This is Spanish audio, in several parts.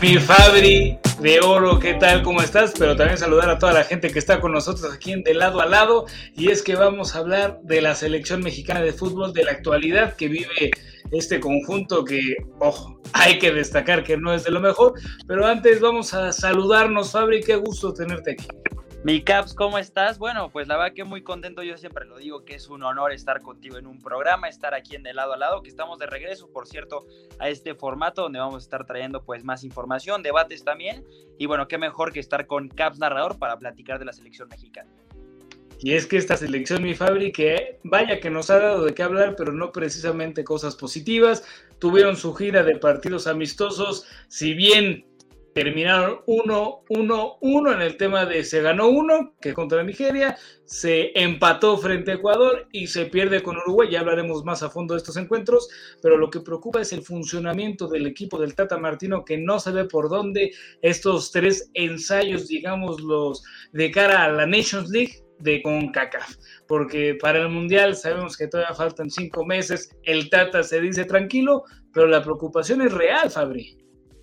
Mi Fabri de oro, ¿qué tal? ¿Cómo estás? Pero también saludar a toda la gente que está con nosotros aquí en De Lado a Lado. Y es que vamos a hablar de la selección mexicana de fútbol, de la actualidad que vive este conjunto que, ojo, hay que destacar que no es de lo mejor. Pero antes vamos a saludarnos, Fabri, qué gusto tenerte aquí. Mi Caps, ¿cómo estás? Bueno, pues la verdad que muy contento, yo siempre lo digo que es un honor estar contigo en un programa, estar aquí en De Lado a Lado, que estamos de regreso, por cierto, a este formato donde vamos a estar trayendo pues más información, debates también, y bueno, qué mejor que estar con Caps Narrador para platicar de la selección mexicana. Y es que esta selección, mi Fabri, que vaya que nos ha dado de qué hablar, pero no precisamente cosas positivas, tuvieron su gira de partidos amistosos, si bien terminaron 1-1 en el tema de se ganó uno, que es contra Nigeria, se empató frente a Ecuador y se pierde con Uruguay. Ya hablaremos más a fondo de estos encuentros, pero lo que preocupa es el funcionamiento del equipo del Tata Martino, que no se ve por dónde estos tres ensayos, digamos, los de cara a la Nations League de CONCACAF, porque para el Mundial sabemos que todavía faltan 5 meses, el Tata se dice tranquilo, pero la preocupación es real, Fabri.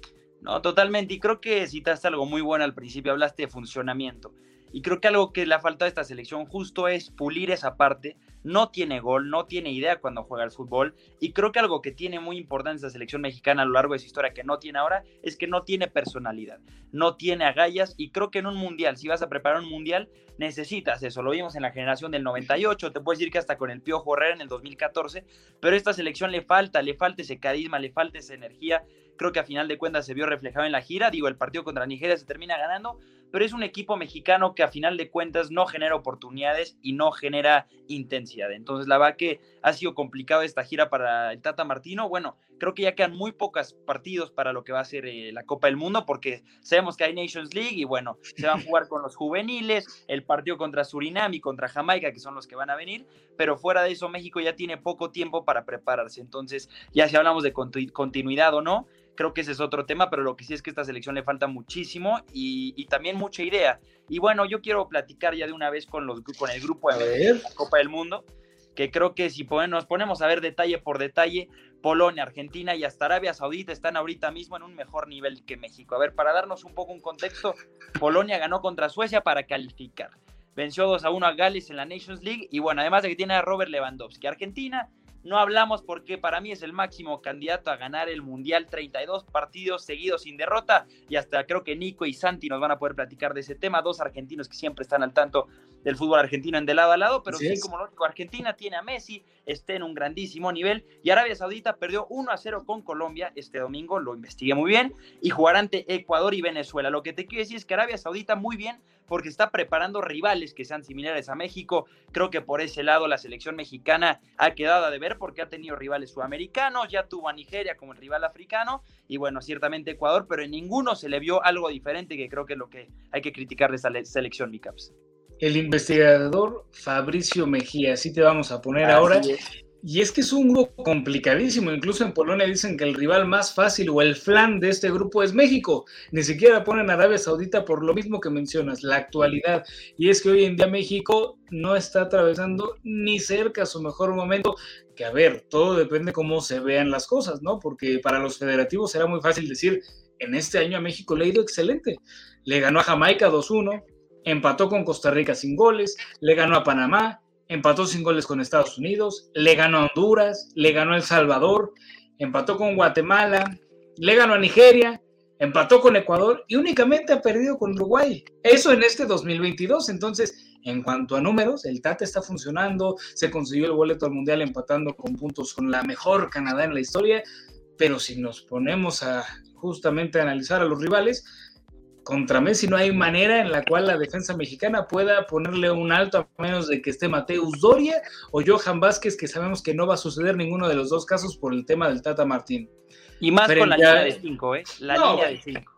No, totalmente, y creo que citaste algo muy bueno al principio, hablaste de funcionamiento, y creo que algo que le ha faltado a esta selección justo es pulir esa parte. No tiene gol, no tiene idea cuando juega al fútbol, y creo que algo que tiene muy importante esta selección mexicana a lo largo de su historia que no tiene ahora, es que no tiene personalidad, no tiene agallas, y creo que en un mundial, si vas a preparar un mundial, necesitas eso. Lo vimos en la generación del 98, te puedes decir que hasta con el Piojo Herrera en el 2014, pero a esta selección le falta ese carisma, le falta esa energía. Creo que a final de cuentas se vio reflejado en la gira. Digo, el partido contra Nigeria se termina ganando, pero es un equipo mexicano que a final de cuentas no genera oportunidades y no genera intensidad. Entonces, la verdad que ha sido complicado esta gira para el Tata Martino. Bueno, creo que ya quedan muy pocos partidos para lo que va a ser la Copa del Mundo, porque sabemos que hay Nations League y bueno, se van a jugar con los juveniles, el partido contra Surinam y contra Jamaica, que son los que van a venir, pero fuera de eso México ya tiene poco tiempo para prepararse. Entonces, ya si hablamos de continuidad o no, creo que ese es otro tema, pero lo que sí es que a esta selección le falta muchísimo y también mucha idea. Y bueno, yo quiero platicar ya de una vez con el grupo de la Copa del Mundo, que creo que si nos ponemos a ver detalle por detalle, Polonia, Argentina y hasta Arabia Saudita están ahorita mismo en un mejor nivel que México. A ver, para darnos un poco un contexto, Polonia ganó contra Suecia para calificar. Venció 2-1 a Gales en la Nations League y bueno, además de que tiene a Robert Lewandowski. Argentina, no hablamos porque para mí es el máximo candidato a ganar el Mundial, 32 partidos seguidos sin derrota, y hasta creo que Nico y Santi nos van a poder platicar de ese tema, dos argentinos que siempre están al tanto del fútbol argentino en De Lado a Lado, pero sí, como lo digo, Argentina tiene a Messi, está en un grandísimo nivel, y Arabia Saudita perdió 1-0 con Colombia este domingo, lo investigué muy bien, y jugará ante Ecuador y Venezuela. Lo que te quiero decir es que Arabia Saudita muy bien, porque está preparando rivales que sean similares a México. Creo que por ese lado la selección mexicana ha quedado a deber porque ha tenido rivales sudamericanos, ya tuvo a Nigeria como el rival africano y bueno, ciertamente Ecuador, pero en ninguno se le vio algo diferente, que creo que es lo que hay que criticar de esta selección, mi Caps. El investigador Fabricio Mejía, así te vamos a poner ahora. Y es que es un grupo complicadísimo, incluso en Polonia dicen que el rival más fácil o el flan de este grupo es México, ni siquiera ponen a Arabia Saudita por lo mismo que mencionas, la actualidad, y es que hoy en día México no está atravesando ni cerca su mejor momento, que a ver, todo depende cómo se vean las cosas, ¿no? Porque para los federativos será muy fácil decir, en este año a México le ha ido excelente, le ganó a Jamaica 2-1, empató con Costa Rica sin goles, le ganó a Panamá, empató sin goles con Estados Unidos, le ganó a Honduras, le ganó a El Salvador, empató con Guatemala, le ganó a Nigeria, empató con Ecuador y únicamente ha perdido con Uruguay. Eso en este 2022. Entonces, en cuanto a números, el Tata está funcionando, se consiguió el boleto al Mundial empatando con puntos con la mejor Canadá en la historia, pero si nos ponemos a justamente a analizar a los rivales, contra Messi no hay manera en la cual la defensa mexicana pueda ponerle un alto, a menos de que esté Mateus Doria o Johan Vázquez, que sabemos que no va a suceder ninguno de los dos casos por el tema del Tata Martín. Y más con la línea de 5, línea de 5.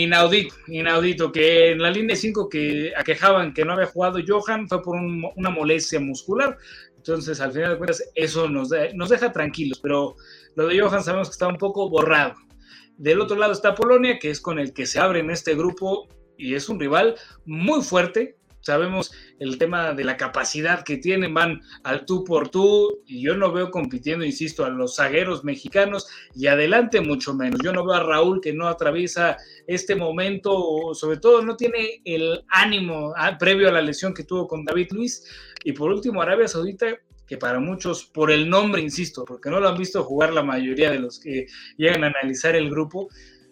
Inaudito, que en la línea de 5 que aquejaban que no había jugado Johan fue por una molestia muscular. Entonces, al final de cuentas, eso nos deja tranquilos, pero lo de Johan sabemos que está un poco borrado. Del otro lado está Polonia, que es con el que se abre en este grupo y es un rival muy fuerte, sabemos el tema de la capacidad que tienen, van al tú por tú, y yo no veo compitiendo, insisto, a los zagueros mexicanos, y adelante mucho menos. Yo no veo a Raúl, que no atraviesa este momento, o sobre todo no tiene el ánimo previo a la lesión que tuvo con David Luiz. Y por último, Arabia Saudita, que para muchos, por el nombre, insisto, porque no lo han visto jugar la mayoría de los que llegan a analizar el grupo,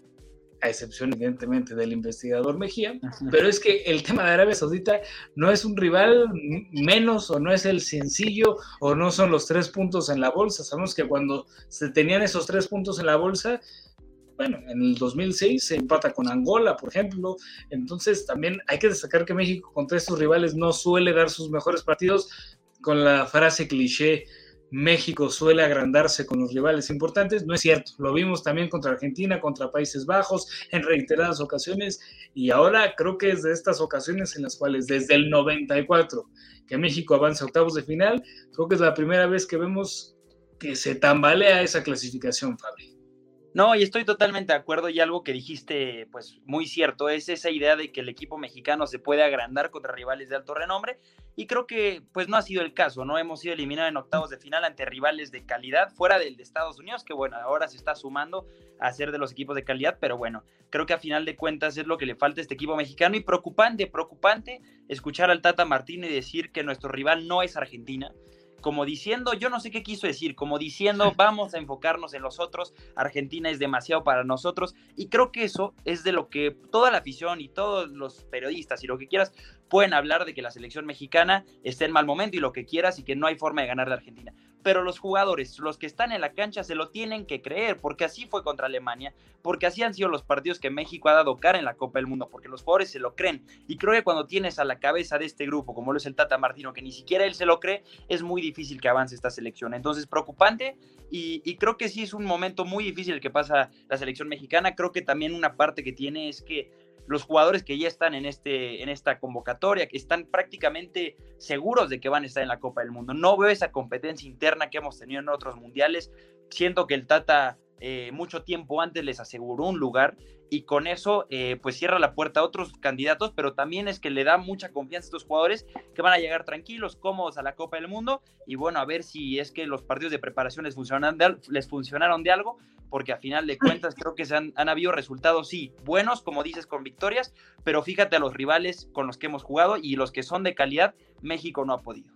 a excepción evidentemente del investigador Mejía, pero es que el tema de Arabia Saudita no es un rival menos, o no es el sencillo, o no son los 3 puntos en la bolsa. Sabemos que cuando se tenían esos 3 puntos en la bolsa, bueno, en el 2006 se empata con Angola, por ejemplo. Entonces también hay que destacar que México contra estos rivales no suele dar sus mejores partidos. Con la frase cliché, México suele agrandarse con los rivales importantes, no es cierto. Lo vimos también contra Argentina, contra Países Bajos, en reiteradas ocasiones, y ahora creo que es de estas ocasiones en las cuales desde el 94 que México avanza a octavos de final, creo que es la primera vez que vemos que se tambalea esa clasificación, Fabri. No, y estoy totalmente de acuerdo, y algo que dijiste, pues muy cierto, es esa idea de que el equipo mexicano se puede agrandar contra rivales de alto renombre, y creo que pues no ha sido el caso, ¿no? Hemos sido eliminados en octavos de final ante rivales de calidad, fuera del de Estados Unidos, que bueno, ahora se está sumando a ser de los equipos de calidad, pero bueno, creo que a final de cuentas es lo que le falta a este equipo mexicano, y preocupante escuchar al Tata Martino y decir que nuestro rival no es Argentina, como diciendo, yo no sé qué quiso decir, como diciendo, vamos a enfocarnos en los otros, Argentina es demasiado para nosotros, y creo que eso es de lo que toda la afición y todos los periodistas y lo que quieras pueden hablar, de que la selección mexicana está en mal momento y lo que quieras, y que no hay forma de ganar de Argentina. Pero los jugadores, los que están en la cancha, se lo tienen que creer, porque así fue contra Alemania, porque así han sido los partidos que México ha dado cara en la Copa del Mundo, porque los jugadores se lo creen, y creo que cuando tienes a la cabeza de este grupo, como lo es el Tata Martino, que ni siquiera él se lo cree, es muy difícil que avance esta selección. Entonces, preocupante, y creo que sí es un momento muy difícil el que pasa la selección mexicana. Creo que también una parte que tiene es que los jugadores que ya están en esta convocatoria, que están prácticamente seguros de que van a estar en la Copa del Mundo. No veo esa competencia interna que hemos tenido en otros mundiales. Siento que el Tata mucho tiempo antes les aseguró un lugar, y con eso pues cierra la puerta a otros candidatos, pero también es que le da mucha confianza a estos jugadores que van a llegar tranquilos, cómodos a la Copa del Mundo, y bueno, a ver si es que los partidos de preparación les funcionaron de algo, porque a final de cuentas creo que han habido resultados, sí, buenos, como dices, con victorias, pero fíjate a los rivales con los que hemos jugado y los que son de calidad, México no ha podido.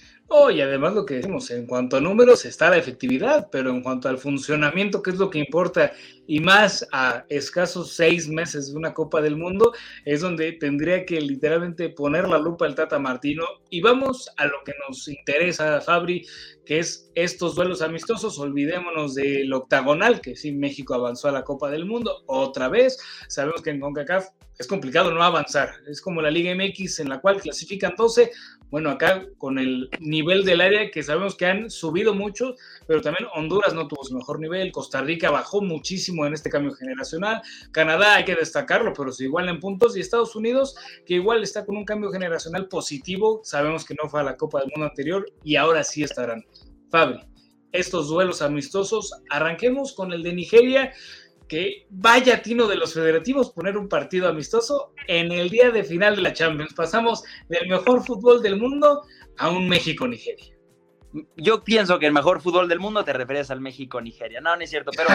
Y además lo que decimos, en cuanto a números está la efectividad, pero en cuanto al funcionamiento, que es lo que importa, y más a escasos 6 meses de una Copa del Mundo, es donde tendría que literalmente poner la lupa al Tata Martino. Y vamos a lo que nos interesa, Fabri, que es estos duelos amistosos. Olvidémonos del octagonal, que sí, México avanzó a la Copa del Mundo otra vez. Sabemos que en CONCACAF es complicado no avanzar, es como la Liga MX en la cual clasifican 12. Bueno, acá con el nivel del área, que sabemos que han subido mucho, pero también Honduras no tuvo su mejor nivel, Costa Rica bajó muchísimo en este cambio generacional, Canadá hay que destacarlo, pero se iguala en puntos, y Estados Unidos, que igual está con un cambio generacional positivo, sabemos que no fue a la Copa del Mundo anterior, y ahora sí estarán. Fabri, estos duelos amistosos, arranquemos con el de Nigeria, que vaya tino de los federativos poner un partido amistoso en el día de final de la Champions. Pasamos del mejor fútbol del mundo a un México-Nigeria. Yo pienso que el mejor fútbol del mundo te refieres al México-Nigeria. No, no es cierto, pero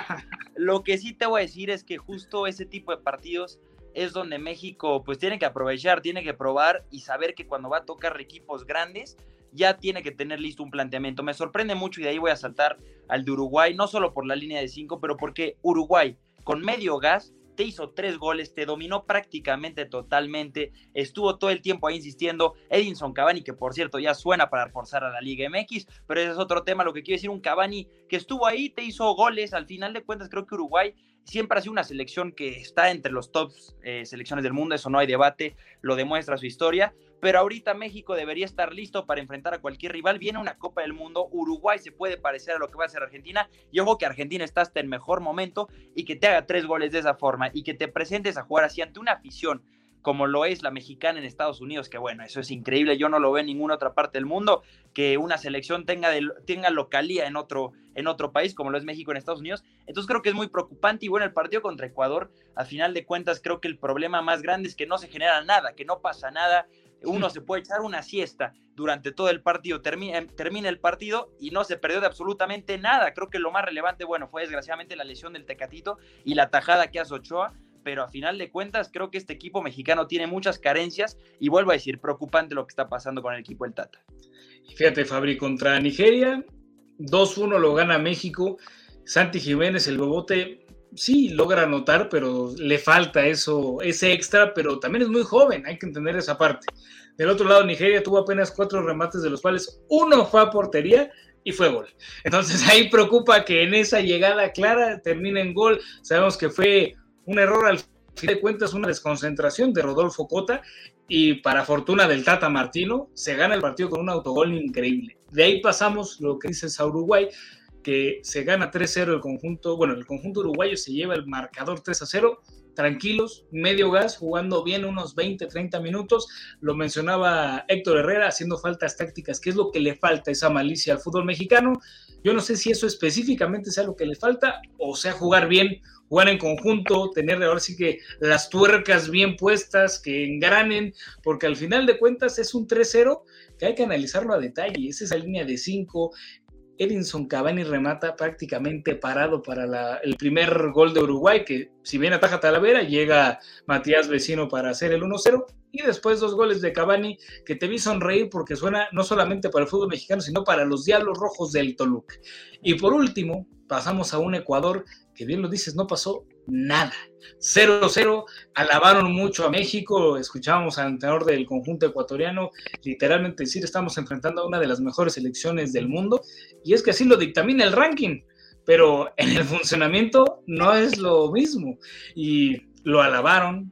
lo que sí te voy a decir es que justo ese tipo de partidos es donde México pues tiene que aprovechar, tiene que probar y saber que cuando va a tocar equipos grandes ya tiene que tener listo un planteamiento. Me sorprende mucho, y de ahí voy a saltar al de Uruguay, no solo por la línea de 5, pero porque Uruguay con medio gas te hizo 3 goles, te dominó prácticamente totalmente, estuvo todo el tiempo ahí insistiendo. Edinson Cavani, que por cierto ya suena para reforzar a la Liga MX, pero ese es otro tema. Lo que quiero decir, un Cavani que estuvo ahí, te hizo goles. Al final de cuentas creo que Uruguay siempre ha sido una selección que está entre los tops selecciones del mundo, eso no hay debate, lo demuestra su historia, pero ahorita México debería estar listo para enfrentar a cualquier rival. Viene una Copa del Mundo, Uruguay se puede parecer a lo que va a hacer Argentina, y ojo que Argentina está hasta el mejor momento, y que te haga 3 goles de esa forma, y que te presentes a jugar así ante una afición como lo es la mexicana en Estados Unidos, que bueno, eso es increíble, yo no lo veo en ninguna otra parte del mundo, que una selección tenga localía en otro país, como lo es México en Estados Unidos. Entonces creo que es muy preocupante, y bueno, el partido contra Ecuador, a final de cuentas, creo que el problema más grande es que no se genera nada, que no pasa nada. Uno se puede echar una siesta durante todo el partido, termina el partido y no se perdió de absolutamente nada. Creo que lo más relevante, bueno, fue desgraciadamente la lesión del Tecatito y la tajada que hace Ochoa, pero a final de cuentas creo que este equipo mexicano tiene muchas carencias, y vuelvo a decir, preocupante lo que está pasando con el equipo del Tata. Fíjate, Fabri, contra Nigeria, 2-1 lo gana México. Santi Jiménez, el bobote, sí logra anotar, pero le falta ese extra, pero también es muy joven, hay que entender esa parte. Del otro lado, Nigeria tuvo apenas 4 remates, de los cuales 1 fue a portería y fue gol. Entonces ahí preocupa que en esa llegada clara termine en gol. Sabemos que fue un error, al fin de cuentas una desconcentración de Rodolfo Cota, y para fortuna del Tata Martino se gana el partido con un autogol increíble. De ahí pasamos lo que dices a Uruguay, que se gana 3-0 el conjunto uruguayo se lleva el marcador 3-0, tranquilos, medio gas, jugando bien unos 20-30 minutos. Lo mencionaba Héctor Herrera, haciendo faltas tácticas, que es lo que le falta, esa malicia al fútbol mexicano. Yo no sé si eso específicamente sea lo que le falta, o sea jugar bien, jugar en conjunto, tener ahora sí que las tuercas bien puestas, que engranen, porque al final de cuentas es un 3-0 que hay que analizarlo a detalle. Es esa línea de 5, Edinson Cavani remata prácticamente parado para el primer gol de Uruguay, que si bien ataja Talavera, llega Matías Vecino para hacer el 1-0, y después 2 goles de Cavani que te vi sonreír porque suena no solamente para el fútbol mexicano, sino para los Diablos Rojos del Toluca. Y por último, pasamos a un Ecuador que, bien lo dices, no pasó nada. 0-0, alabaron mucho a México, escuchábamos al entrenador del conjunto ecuatoriano literalmente decir: estamos enfrentando a una de las mejores selecciones del mundo, y es que así lo dictamina el ranking, pero en el funcionamiento no es lo mismo, y lo alabaron.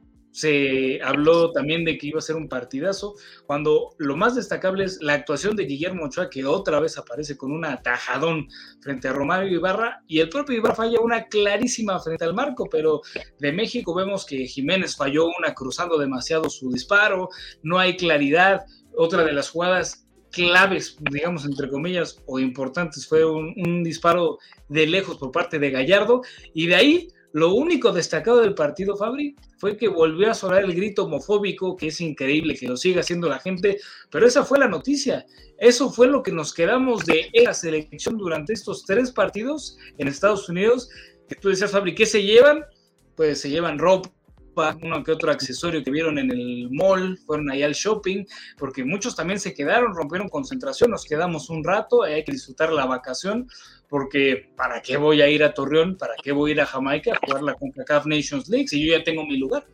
Se habló también de que iba a ser un partidazo, cuando lo más destacable es la actuación de Guillermo Ochoa, que otra vez aparece con un atajadón frente a Romario Ibarra, y el propio Ibarra falla una clarísima frente al marco. Pero de México vemos que Jiménez falló una cruzando demasiado su disparo, no hay claridad. Otra de las jugadas claves, digamos entre comillas, o importantes, fue un disparo de lejos por parte de Gallardo, y de ahí lo único destacado del partido, Fabri, fue que volvió a sonar el grito homofóbico, que es increíble que lo siga haciendo la gente, pero esa fue la noticia. Eso fue lo que nos quedamos de la selección durante estos 3 partidos en Estados Unidos. Que tú decías, Fabri, ¿qué se llevan? Pues se llevan ropa, uno que otro accesorio que vieron en el mall, fueron allá al shopping, porque muchos también se quedaron, rompieron concentración, nos quedamos un rato, hay que disfrutar la vacación, porque ¿para qué voy a ir a Torreón? ¿Para qué voy a ir a Jamaica a jugar la CONCACAF Nations League si yo ya tengo mi lugar?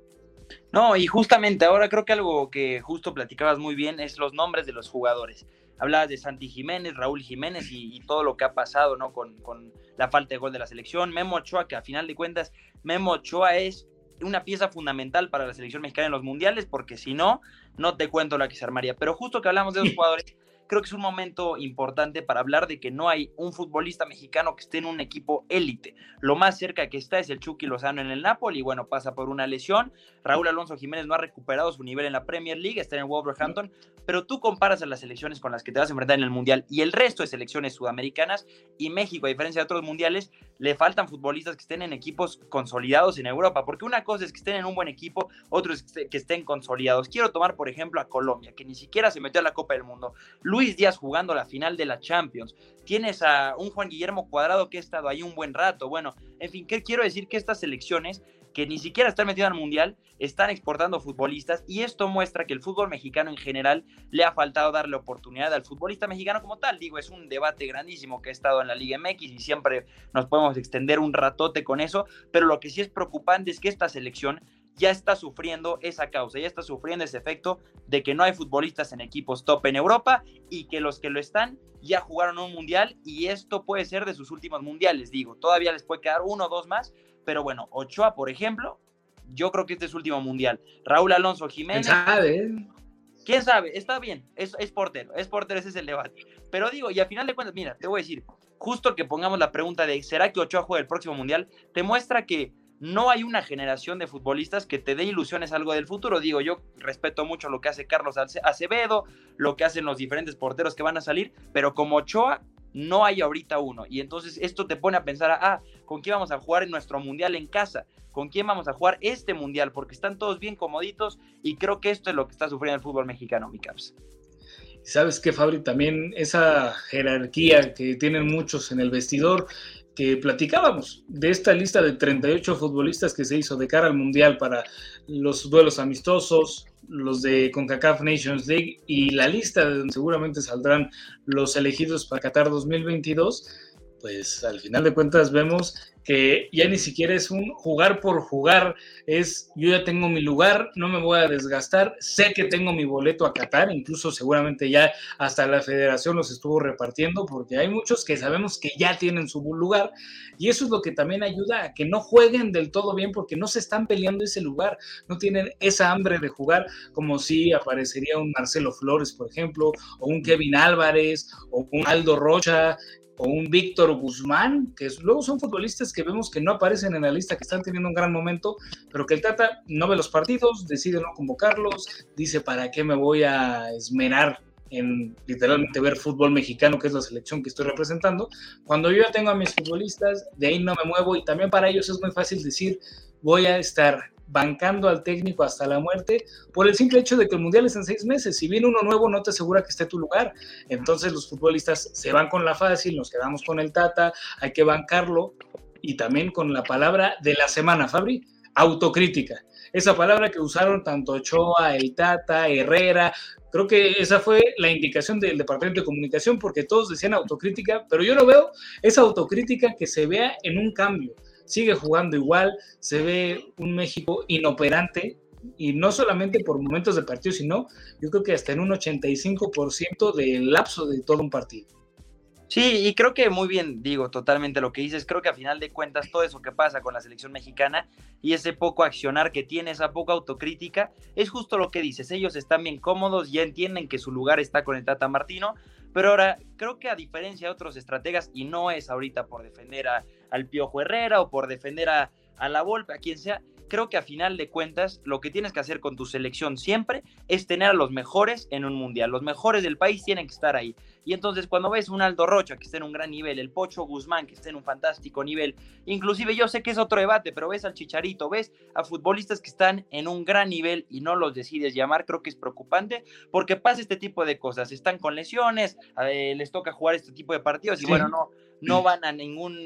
No, y justamente ahora creo que algo que justo platicabas muy bien es los nombres de los jugadores. Hablabas de Santi Jiménez, Raúl Jiménez y todo lo que ha pasado, ¿no? Con la falta de gol de la selección. Memo Ochoa, que a final de cuentas, Memo Ochoa es una pieza fundamental para la selección mexicana en los mundiales, porque si no, no te cuento la que se armaría. Pero justo que hablamos de los jugadores, creo que es un momento importante para hablar de que no hay un futbolista mexicano que esté en un equipo élite. Lo más cerca que está es el Chucky Lozano en el Napoli, y bueno, pasa por una lesión. Raúl Alonso Jiménez no ha recuperado su nivel en la Premier League, está en el Wolverhampton, pero tú comparas a las selecciones con las que te vas a enfrentar en el Mundial y el resto de selecciones sudamericanas, y México, a diferencia de otros mundiales, le faltan futbolistas que estén en equipos consolidados en Europa, porque una cosa es que estén en un buen equipo, otro es que estén consolidados. Quiero tomar, por ejemplo, a Colombia, que ni siquiera se metió a la Copa del Mundo. Luis Díaz jugando la final de la Champions. Tienes a un Juan Guillermo Cuadrado que ha estado ahí un buen rato. Bueno, en fin, ¿qué quiero decir? Que estas selecciones que ni siquiera están metidas al Mundial están exportando futbolistas, y esto muestra que el fútbol mexicano en general le ha faltado darle oportunidad al futbolista mexicano como tal. Digo, es un debate grandísimo que ha estado en la Liga MX y siempre nos podemos extender un ratote con eso, pero lo que sí es preocupante es que esta selección ya está sufriendo esa causa, ya está sufriendo ese efecto de que no hay futbolistas en equipos top en Europa, y que los que lo están ya jugaron un mundial, y esto puede ser de sus últimos mundiales. Digo, todavía les puede quedar 1 o 2 más, pero bueno, Ochoa, por ejemplo, yo creo que este es su último mundial. Raúl Alonso Jiménez. ¿Quién sabe? Está bien, es portero, ese es el debate. Pero digo, y al final de cuentas, mira, te voy a decir, justo que pongamos la pregunta de ¿será que Ochoa juega el próximo mundial? Te muestra que no hay una generación de futbolistas que te dé ilusiones algo del futuro. Digo, yo respeto mucho lo que hace Carlos Acevedo, lo que hacen los diferentes porteros que van a salir, pero como Ochoa no hay ahorita uno. Y entonces esto te pone a pensar, ¿con quién vamos a jugar en nuestro mundial en casa? ¿Con quién vamos a jugar este mundial? Porque están todos bien comoditos y creo que esto es lo que está sufriendo el fútbol mexicano, mi Caps. ¿Sabes qué, Fabri? También esa jerarquía que tienen muchos en el vestidor, que platicábamos de esta lista de 38 futbolistas que se hizo de cara al Mundial para los duelos amistosos, los de CONCACAF Nations League y la lista de donde seguramente saldrán los elegidos para Qatar 2022, pues al final de cuentas vemos que ya ni siquiera es un jugar por jugar, es yo ya tengo mi lugar, no me voy a desgastar, sé que tengo mi boleto a Qatar, incluso seguramente ya hasta la federación los estuvo repartiendo, porque hay muchos que sabemos que ya tienen su lugar, y eso es lo que también ayuda a que no jueguen del todo bien, porque no se están peleando ese lugar, no tienen esa hambre de jugar, como si aparecería un Marcelo Flores, por ejemplo, o un Kevin Álvarez, o un Aldo Rocha, o un Víctor Guzmán, que luego son futbolistas que vemos que no aparecen en la lista, que están teniendo un gran momento, pero que el Tata no ve los partidos, decide no convocarlos, dice para qué me voy a esmerar en literalmente ver fútbol mexicano, que es la selección que estoy representando, cuando yo ya tengo a mis futbolistas, de ahí no me muevo, y también para ellos es muy fácil decir, voy a estar bancando al técnico hasta la muerte por el simple hecho de que el mundial es en 6 meses. Si viene uno nuevo, no te asegura que esté tu lugar. Entonces los futbolistas se van con la fácil, nos quedamos con el Tata, hay que bancarlo. Y también con la palabra de la semana, Fabri, autocrítica. Esa palabra que usaron tanto Ochoa, el Tata, Herrera, creo que esa fue la indicación del Departamento de Comunicación, porque todos decían autocrítica, pero yo lo veo, esa autocrítica que se vea en un cambio. Sigue jugando igual, se ve un México inoperante, y no solamente por momentos de partido, sino yo creo que hasta en un 85% del lapso de todo un partido. Sí, y creo que muy bien, digo, totalmente lo que dices. Creo que a final de cuentas todo eso que pasa con la selección mexicana y ese poco accionar que tiene, esa poca autocrítica, es justo lo que dices. Ellos están bien cómodos, ya entienden que su lugar está con el Tata Martino, pero ahora creo que a diferencia de otros estrategas, y no es ahorita por defender al Piojo Herrera o por defender a la Volpe, a quien sea, creo que a final de cuentas lo que tienes que hacer con tu selección siempre es tener a los mejores en un mundial. Los mejores del país tienen que estar ahí. Y entonces cuando ves un Aldo Rocha que está en un gran nivel, el Pocho Guzmán que está en un fantástico nivel, inclusive yo sé que es otro debate, pero ves al Chicharito, ves a futbolistas que están en un gran nivel y no los decides llamar, creo que es preocupante porque pasa este tipo de cosas. Están con lesiones, les toca jugar este tipo de partidos y sí. Bueno, no van a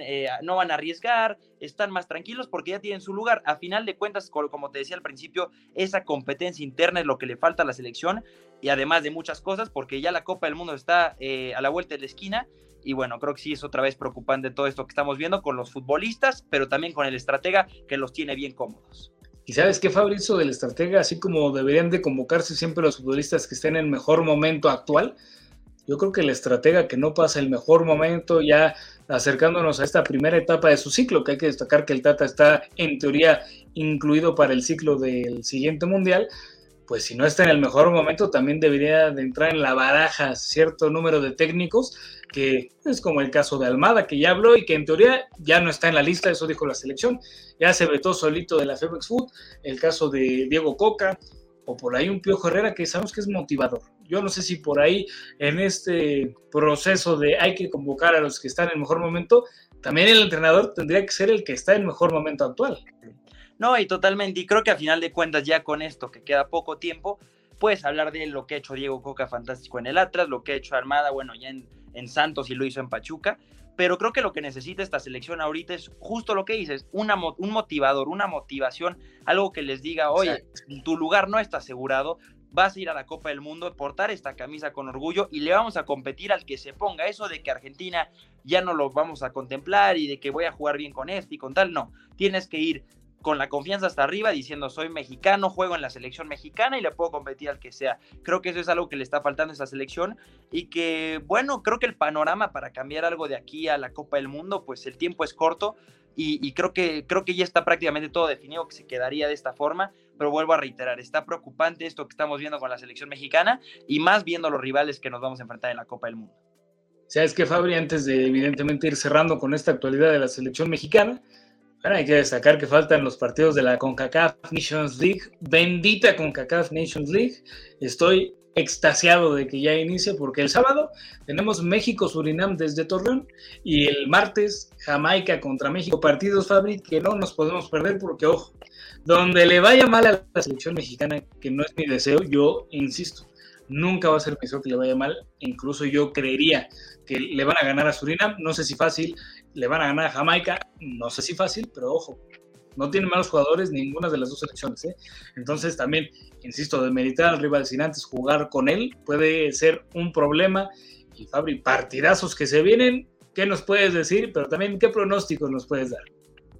no van a arriesgar, están más tranquilos porque ya tienen su lugar. A final de cuentas, como te decía al principio, esa competencia interna es lo que le falta a la selección, y además de muchas cosas, porque ya la Copa del Mundo está a la vuelta de la esquina, y bueno, creo que sí es otra vez preocupante todo esto que estamos viendo con los futbolistas, pero también con el estratega que los tiene bien cómodos. ¿Y sabes qué, Fabrizio, del estratega? Así como deberían de convocarse siempre los futbolistas que estén en mejor momento actual, yo creo que el estratega que no pasa el mejor momento, ya acercándonos a esta primera etapa de su ciclo, que hay que destacar que el Tata está en teoría incluido para el ciclo del siguiente mundial, pues si no está en el mejor momento también debería de entrar en la baraja cierto número de técnicos, que es como el caso de Almada, que ya habló y que en teoría ya no está en la lista, eso dijo la selección, ya se vetó solito de la Femex Food, el caso de Diego Coca, o por ahí un Piojo Herrera que sabemos que es motivador. Yo no sé si por ahí en este proceso de hay que convocar a los que están en el mejor momento, también el entrenador tendría que ser el que está en el mejor momento actual. No, y totalmente, y creo que a final de cuentas ya con esto que queda poco tiempo, puedes hablar de lo que ha hecho Diego Coca fantástico en el Atlas, lo que ha hecho Armada, bueno, ya en Santos y lo hizo en Pachuca, pero creo que lo que necesita esta selección ahorita es justo lo que dices, un motivador, una motivación, algo que les diga, oye, exacto, tu lugar no está asegurado, vas a ir a la Copa del Mundo, portar esta camisa con orgullo y le vamos a competir al que se ponga. Eso de que Argentina ya no lo vamos a contemplar y de que voy a jugar bien con este y con tal, no, tienes que ir con la confianza hasta arriba, diciendo soy mexicano, juego en la selección mexicana y le puedo competir al que sea. Creo que eso es algo que le está faltando a esa selección y que, bueno, creo que el panorama para cambiar algo de aquí a la Copa del Mundo, pues el tiempo es corto y creo que ya está prácticamente todo definido que se quedaría de esta forma, pero vuelvo a reiterar, está preocupante esto que estamos viendo con la selección mexicana y más viendo los rivales que nos vamos a enfrentar en la Copa del Mundo. ¿Sabes qué, Fabri? Antes de evidentemente ir cerrando con esta actualidad de la selección mexicana, Bueno, hay que destacar que faltan los partidos de la CONCACAF Nations League, bendita CONCACAF Nations League. Estoy extasiado de que ya inicie porque el sábado tenemos México-Surinam desde Torreón y el martes Jamaica contra México, partidos, Fabri, que no nos podemos perder porque, ojo, donde le vaya mal a la selección mexicana, que no es mi deseo, yo insisto, nunca va a ser mi deseo que le vaya mal, incluso yo creería que le van a ganar a Surinam, no sé si fácil, le van a ganar a Jamaica, no sé si fácil, pero ojo, no tienen malos jugadores ninguna de las dos selecciones, ¿eh? Entonces también, insisto, demeritar al rival sin antes jugar con él puede ser un problema. Y Fabri, partidazos que se vienen, ¿qué nos puedes decir? Pero también, ¿qué pronósticos nos puedes dar?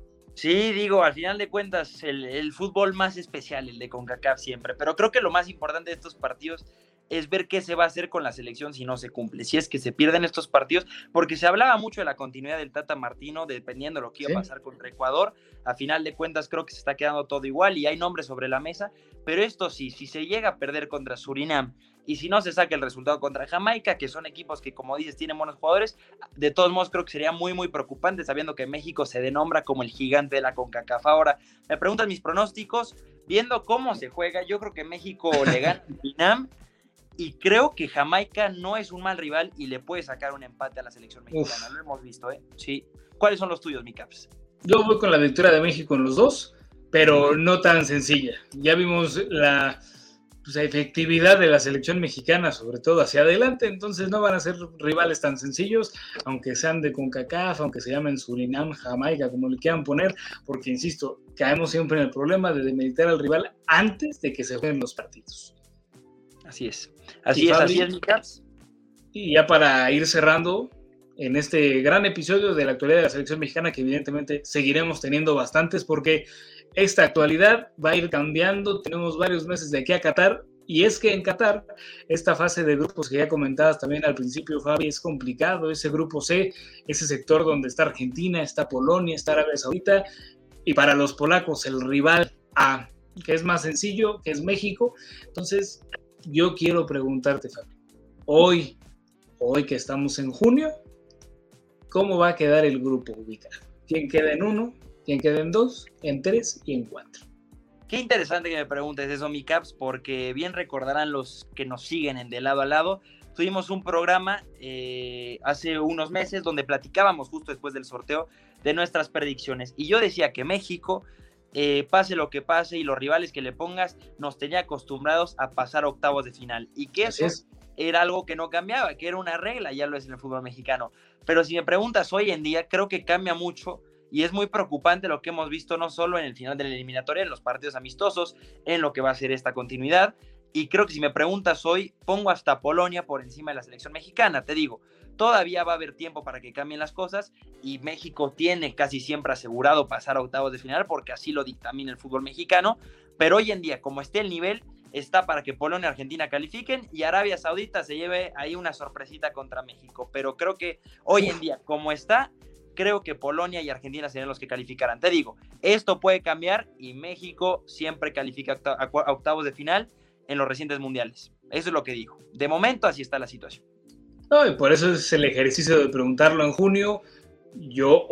Sí, digo, al final de cuentas, el fútbol más especial, el de CONCACAF siempre, pero creo que lo más importante de estos partidos es ver qué se va a hacer con la selección si no se cumple, si es que se pierden estos partidos, porque se hablaba mucho de la continuidad del Tata Martino, dependiendo de lo que iba a pasar contra Ecuador. A final de cuentas creo que se está quedando todo igual y hay nombres sobre la mesa, pero esto sí, si se llega a perder contra Surinam y si no se saca el resultado contra Jamaica, que son equipos que, como dices, tienen buenos jugadores, de todos modos creo que sería muy, muy preocupante, sabiendo que México se denombra como el gigante de la CONCACAF. Ahora, me preguntan mis pronósticos, viendo cómo se juega, yo creo que México le gana a Surinam, y creo que Jamaica no es un mal rival y le puede sacar un empate a la selección mexicana. Lo hemos visto, ¿eh? Sí. ¿Cuáles son los tuyos, mi Caps? Yo voy con la victoria de México en los dos, pero no tan sencilla. Ya vimos la efectividad de la selección mexicana, sobre todo hacia adelante, entonces no van a ser rivales tan sencillos, aunque sean de CONCACAF, aunque se llamen Surinam, Jamaica, como le quieran poner, porque, insisto, caemos siempre en el problema de demeritar al rival antes de que se jueguen los partidos. Así es. Así es, mi Caps. Y ya para ir cerrando en este gran episodio de la actualidad de la selección mexicana, que evidentemente seguiremos teniendo bastantes, porque esta actualidad va a ir cambiando. Tenemos varios meses de aquí a Qatar, y es que en Qatar, esta fase de grupos que ya comentabas también al principio, Fabi, es complicado. Ese grupo C, ese sector donde está Argentina, está Polonia, está Arabia Saudita, y para los polacos el rival A, que es más sencillo, que es México. Entonces, yo quiero preguntarte, Fabi, hoy que estamos en junio, ¿cómo va a quedar el grupo ubicado? ¿Quién queda en 1? ¿Quién queda en 2? ¿En 3? ¿Y en 4? Qué interesante que me preguntes eso, mi Caps, porque bien recordarán los que nos siguen en De Lado a Lado. Tuvimos un programa hace unos meses donde platicábamos justo después del sorteo de nuestras predicciones. Y yo decía que México, pase lo que pase y los rivales que le pongas, nos tenía acostumbrados a pasar a octavos de final. Y que eso era algo que no cambiaba, que era una regla, ya lo es en el fútbol mexicano. Pero si me preguntas hoy en día, creo que cambia mucho y es muy preocupante lo que hemos visto no solo en el final de la eliminatoria, en los partidos amistosos, en lo que va a ser esta continuidad. Y creo que si me preguntas hoy, pongo hasta Polonia por encima de la selección mexicana. Te digo, todavía va a haber tiempo para que cambien las cosas y México tiene casi siempre asegurado pasar a octavos de final porque así lo dictamina el fútbol mexicano. Pero hoy en día, como esté el nivel, está para que Polonia y Argentina califiquen y Arabia Saudita se lleve ahí una sorpresita contra México. Pero creo que hoy en día, como está, creo que Polonia y Argentina serían los que calificarán. Te digo, esto puede cambiar y México siempre califica a octavos de final en los recientes mundiales. Eso es lo que digo. De momento así está la situación. No, y por eso es el ejercicio de preguntarlo en junio. Yo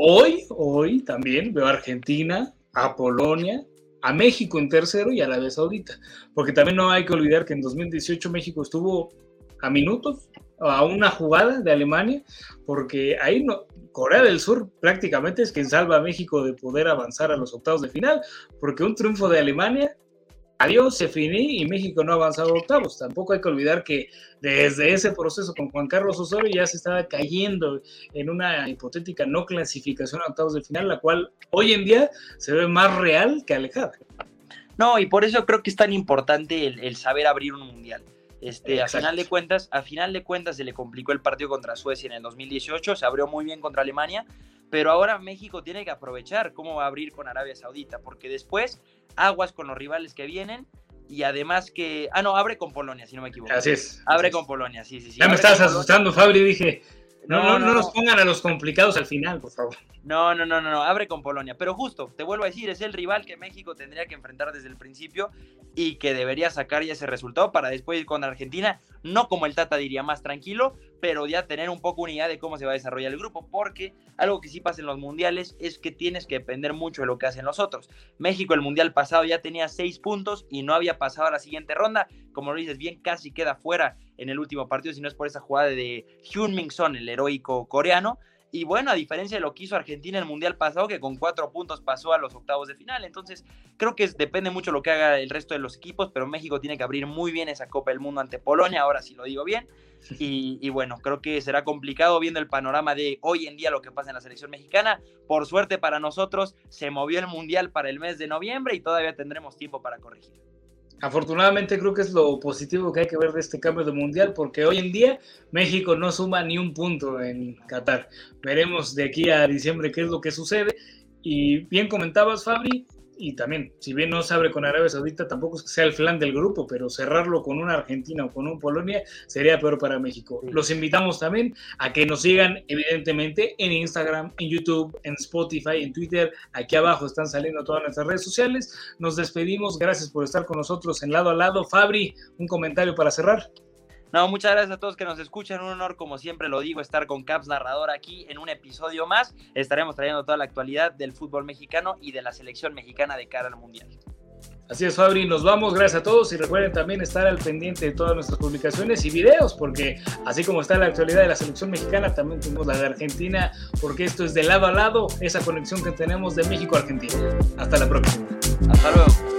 hoy también veo a Argentina, a Polonia, a México en tercero y a Arabia Saudita. Porque también no hay que olvidar que en 2018 México estuvo a minutos, a una jugada de Alemania, porque ahí no, Corea del Sur prácticamente es quien salva a México de poder avanzar a los octavos de final, porque un triunfo de Alemania, adiós, se finí y México no ha avanzado a octavos. Tampoco hay que olvidar que desde ese proceso con Juan Carlos Osorio ya se estaba cayendo en una hipotética no clasificación a octavos de final, la cual hoy en día se ve más real que alejada. No, y por eso creo que es tan importante el saber a un mundial. A final de cuentas se le complicó el partido contra Suecia en el 2018, se abrió muy bien contra Alemania, pero ahora México tiene que aprovechar cómo va a abrir con Arabia Saudita, porque después aguas con los rivales que vienen y además que... abre con Polonia, si no me equivoco. Así es. Abre con Polonia, sí. Ya me estabas asustando, Fabri, dije... No nos pongan a los complicados al final, por favor. No, abre con Polonia. Pero justo, te vuelvo a decir, es el rival que México tendría que enfrentar desde el principio y que debería sacar ya ese resultado para después ir con Argentina. no como el Tata diría, más tranquilo, pero ya tener un poco una idea de cómo se va a desarrollar el grupo, porque algo que sí pasa en los mundiales es que tienes que depender mucho de lo que hacen los otros. México el mundial pasado ya tenía 6 puntos y no había pasado a la siguiente ronda, como lo dices bien, casi queda fuera en el último partido, si no es por esa jugada de Heung-min Son, el heroico coreano. Y bueno, a diferencia de lo que hizo Argentina en el Mundial pasado, que con 4 puntos pasó a los octavos de final. Entonces, creo que depende mucho de lo que haga el resto de los equipos, pero México tiene que abrir muy bien esa Copa del Mundo ante Polonia, ahora sí lo digo bien. Y bueno, creo que será complicado viendo el panorama de hoy en día lo que pasa en la selección mexicana. Por suerte para nosotros, se movió el Mundial para el mes de noviembre y todavía tendremos tiempo para corregir. Afortunadamente creo que es lo positivo que hay que ver de este cambio de mundial, porque hoy en día México no suma ni un punto en Qatar. Veremos de aquí a diciembre qué es lo que sucede. Y bien comentabas, Fabri, y también, si bien no se abre con Arabia Saudita, tampoco es que sea el flan del grupo, pero cerrarlo con una Argentina o con un Polonia sería peor para México. Sí. Los invitamos también a que nos sigan, evidentemente, en Instagram, en YouTube, en Spotify, en Twitter. Aquí abajo están saliendo todas nuestras redes sociales. Nos despedimos. Gracias por estar con nosotros en Lado a Lado. Fabri, un comentario para cerrar. No, muchas gracias a todos que nos escuchan. Un honor, como siempre lo digo, estar con Caps Narrador aquí en un episodio más. Estaremos trayendo toda la actualidad del fútbol mexicano y de la selección mexicana de cara al Mundial. Así es, Fabri, nos vamos, gracias a todos y recuerden también estar al pendiente de todas nuestras publicaciones y videos, porque así como está la actualidad de la selección mexicana, también tenemos la de Argentina, porque esto es de lado a lado, esa conexión que tenemos de México a Argentina. Hasta la próxima. Hasta luego.